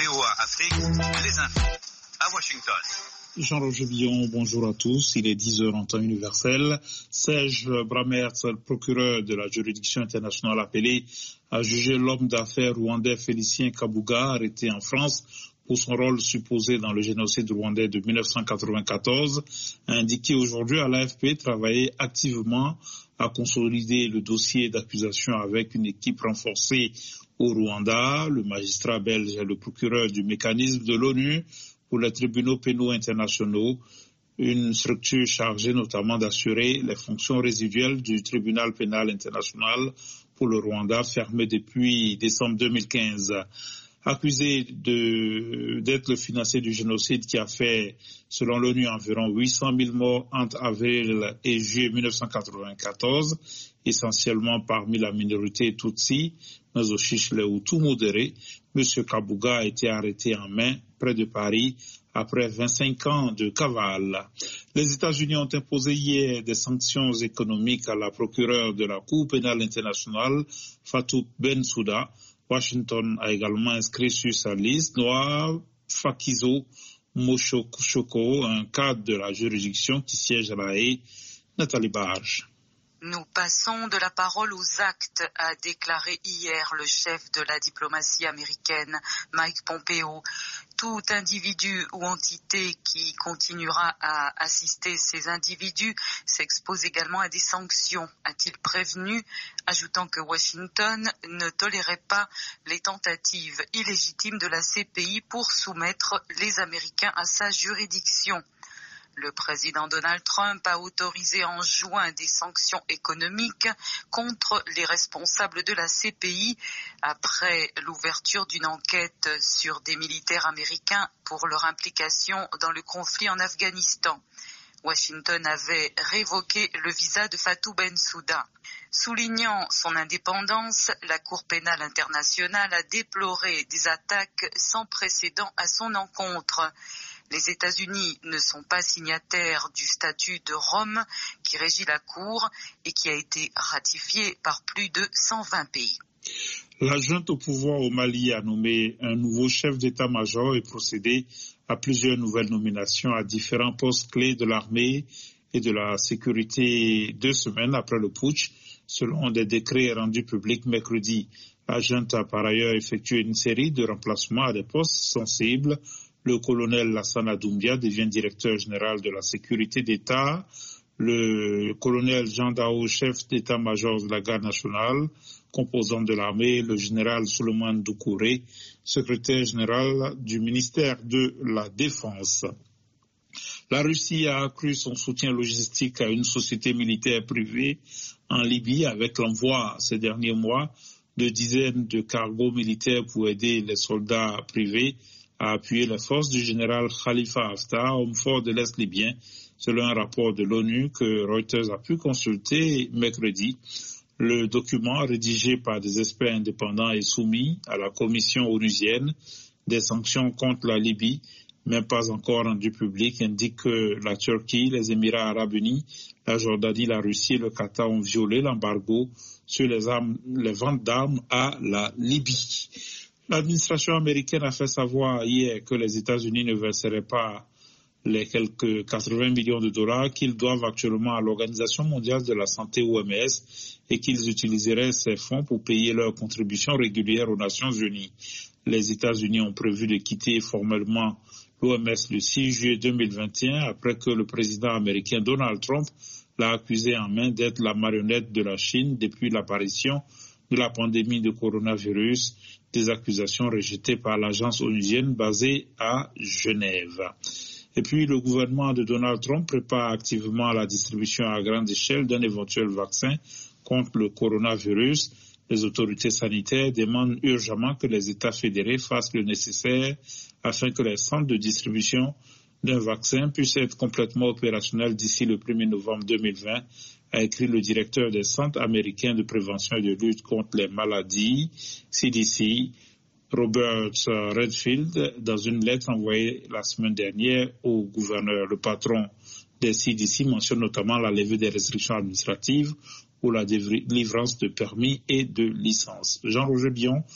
VOA Afrique, les infos à Washington. Jean-Roger Billon, bonjour à tous. Il est 10h en temps universel. Serge Bramert, procureur de la juridiction internationale appelée à juger l'homme d'affaires rwandais Félicien Kabuga, arrêté en France pour son rôle supposé dans le génocide rwandais de 1994, a indiqué aujourd'hui à l'AFP travailler activement à consolider le dossier d'accusation avec une équipe renforcée au Rwanda. Le magistrat belge est le procureur du mécanisme de l'ONU pour les tribunaux pénaux internationaux, une structure chargée notamment d'assurer les fonctions résiduelles du tribunal pénal international pour le Rwanda, fermé depuis décembre 2015. Accusé d'être le financier du génocide qui a fait, selon l'ONU, environ 800 000 morts entre avril et juillet 1994, essentiellement parmi la minorité Tutsi, mais aussi les Hutus modérés, M. Kabuga a été arrêté en mai près de Paris après 25 ans de cavale. Les États-Unis ont imposé hier des sanctions économiques à la procureure de la Cour pénale internationale, Fatou Bensouda. Washington a également inscrit sur sa liste Noah Fakizo Moshoko, un cadre de la juridiction qui siège à La Haye. Nathalie Barge. Nous passons de la parole aux actes, a déclaré hier le chef de la diplomatie américaine, Mike Pompeo. Tout individu ou entité qui continuera à assister ces individus s'expose également à des sanctions, a-t-il prévenu, ajoutant que Washington ne tolérait pas les tentatives illégitimes de la CPI pour soumettre les Américains à sa juridiction. Le président Donald Trump a autorisé en juin des sanctions économiques contre les responsables de la CPI après l'ouverture d'une enquête sur des militaires américains pour leur implication dans le conflit en Afghanistan. Washington avait révoqué le visa de Fatou Bensouda. Soulignant son indépendance, la Cour pénale internationale a déploré des attaques sans précédent à son encontre. Les États-Unis ne sont pas signataires du statut de Rome qui régit la Cour et qui a été ratifié par plus de 120 pays. La junte au pouvoir au Mali a nommé un nouveau chef d'état-major et procédé à plusieurs nouvelles nominations à différents postes clés de l'armée et de la sécurité 2 semaines après le putsch, selon des décrets rendus publics mercredi. La junte a par ailleurs effectué une série de remplacements à des postes sensibles. Le colonel Lassana Doumbia devient directeur général de la sécurité d'État. Le colonel Jean Dao, chef d'état-major de la garde nationale, composant de l'armée, le général Souleymane Doucouré, secrétaire général du ministère de la Défense. La Russie a accru son soutien logistique à une société militaire privée en Libye avec l'envoi ces derniers mois de dizaines de cargos militaires pour aider les soldats privés à appuyer les forces du général Khalifa Haftar, homme fort de l'Est libyen, selon un rapport de l'ONU que Reuters a pu consulter mercredi. Le document, rédigé par des experts indépendants et soumis à la commission onusienne des sanctions contre la Libye, mais pas encore rendu public, indique que la Turquie, les Émirats arabes unis, la Jordanie, la Russie et le Qatar ont violé l'embargo sur les ventes d'armes à la Libye. L'administration américaine a fait savoir hier que les États-Unis ne verseraient pas les quelques 80 millions de dollars qu'ils doivent actuellement à l'Organisation mondiale de la santé OMS et qu'ils utiliseraient ces fonds pour payer leurs contributions régulières aux Nations unies. Les États-Unis ont prévu de quitter formellement l'OMS le 6 juillet 2021 après que le président américain Donald Trump l'a accusé en main d'être la marionnette de la Chine depuis l'apparition de la pandémie de coronavirus, des accusations rejetées par l'agence onusienne basée à Genève. Et puis, le gouvernement de Donald Trump prépare activement la distribution à grande échelle d'un éventuel vaccin contre le coronavirus. Les autorités sanitaires demandent urgemment que les États fédérés fassent le nécessaire afin que les centres de distribution d'un vaccin puissent être complètement opérationnels d'ici le 1er novembre 2020, a écrit le directeur des centres américains de prévention et de lutte contre les maladies, CDC, Robert Redfield, dans une lettre envoyée la semaine dernière au gouverneur. Le patron des CDC mentionne notamment la levée des restrictions administratives ou la délivrance de permis et de licences. Jean-Roger Billon,